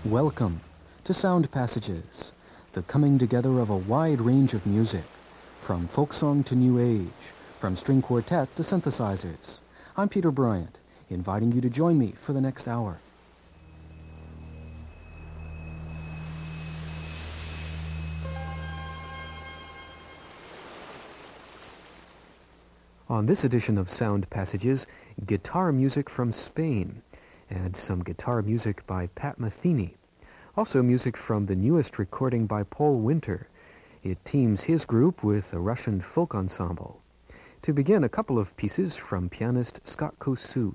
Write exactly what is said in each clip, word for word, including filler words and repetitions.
Welcome to Sound Passages, the coming together of a wide range of music, from folk song to new age, from string quartet to synthesizers. I'm Peter Bryant, inviting you to join me for the next hour. On this edition of Sound Passages, guitar music from Spain, and some guitar music by Pat Metheny. Also music from the newest recording by Paul Winter. It teams his group with a Russian folk ensemble. To begin, a couple of pieces from pianist Scott Kosu.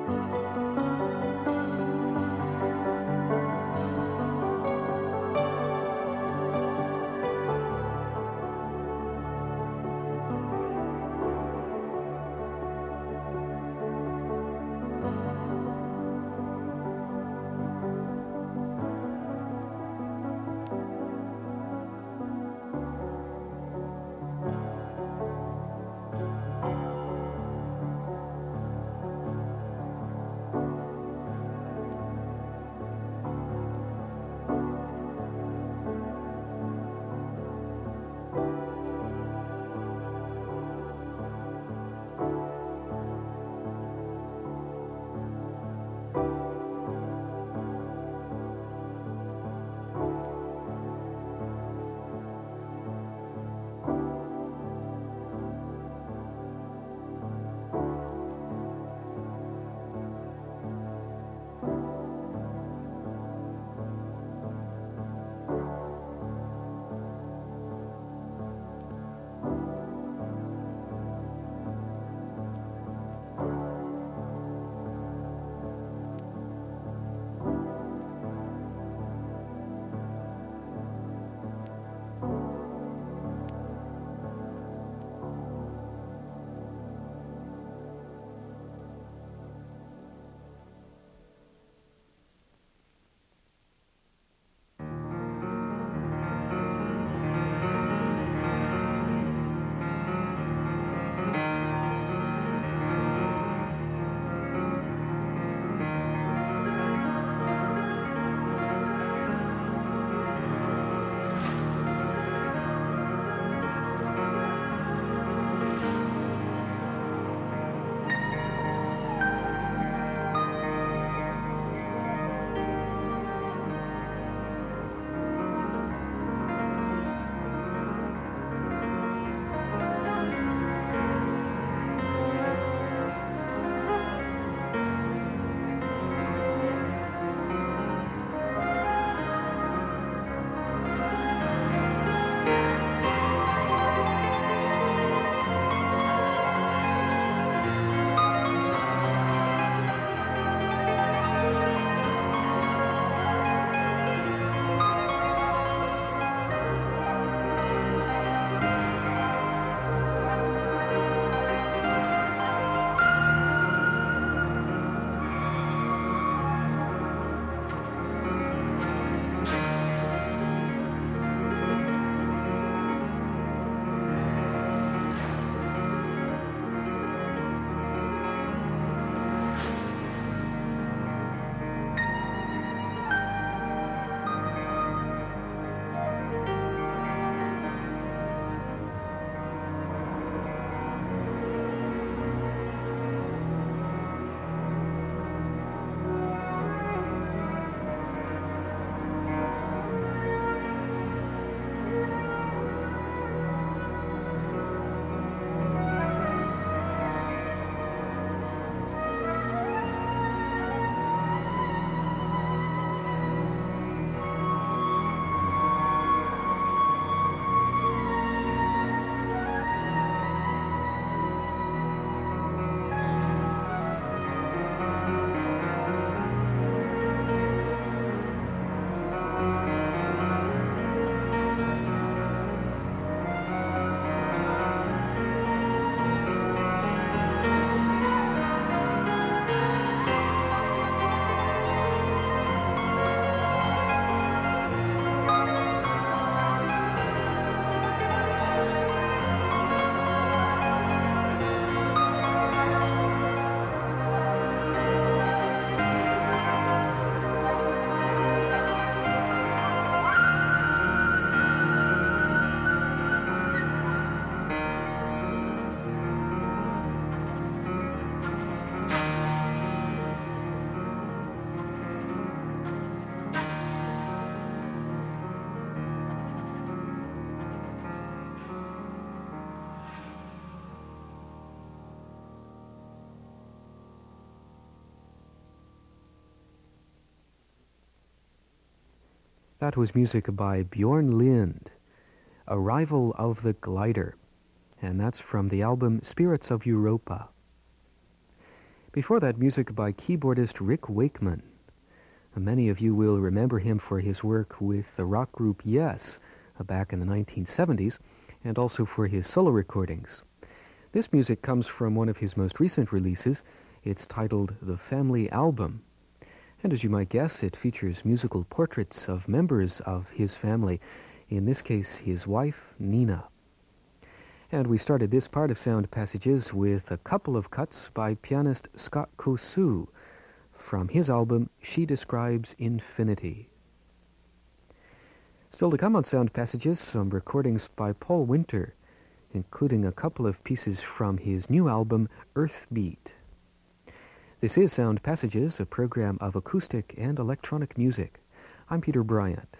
That was music by Bjorn Lind, Arrival of the Glider, and that's from the album Spirits of Europa. Before that, music by keyboardist Rick Wakeman. Many of you will remember him for his work with the rock group Yes uh, back in the nineteen seventies, and also for his solo recordings. This music comes from one of his most recent releases. It's titled The Family Album. And as you might guess, it features musical portraits of members of his family, in this case his wife, Nina. And we started this part of Sound Passages with a couple of cuts by pianist Scott Kosu from his album She Describes Infinity. Still to come on Sound Passages, some recordings by Paul Winter, including a couple of pieces from his new album Earth Beat. This is Sound Passages, a program of acoustic and electronic music. I'm Peter Bryant.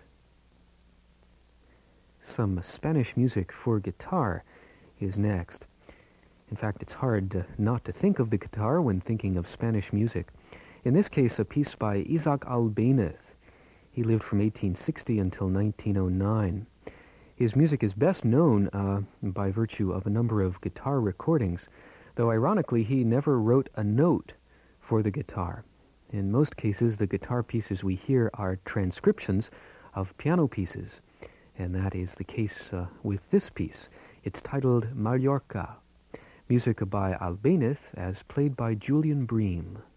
Some Spanish music for guitar is next. In fact, it's hard uh, not to think of the guitar when thinking of Spanish music. In this case, a piece by Isaac Albéniz. He lived from eighteen sixty until nineteen oh nine. His music is best known uh, by virtue of a number of guitar recordings, though ironically he never wrote a note for the guitar. In most cases, the guitar pieces we hear are transcriptions of piano pieces, and that is the case uh, with this piece. It's titled Mallorca, music by Albéniz as played by Julian Bream.